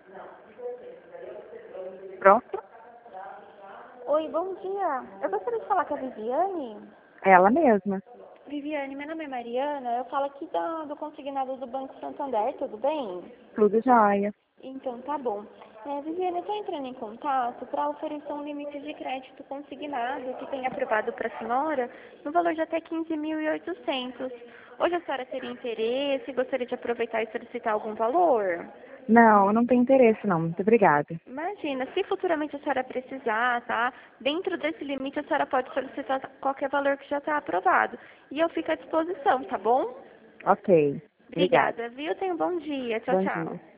Pronto? Oi, bom dia. Eu gostaria de falar com a Viviane. Ela mesma. Viviane, meu nome é Mariana. Eu falo aqui do consignado do Banco Santander, tudo bem? Tudo jóia. Então, tá bom. Viviane, eu estou entrando em contato para oferecer um limite de crédito consignado que tem aprovado para a senhora no valor de até 15.800. Hoje a senhora teria interesse, gostaria de aproveitar e solicitar algum valor? Não, eu não tenho interesse não. Muito obrigada. Imagina, se futuramente a senhora precisar, tá? Dentro desse limite a senhora pode solicitar qualquer valor que já está aprovado. E eu fico à disposição, tá bom? Ok. Obrigada. Obrigada, viu? Tenha um bom dia. Tchau, Bom tchau. dia.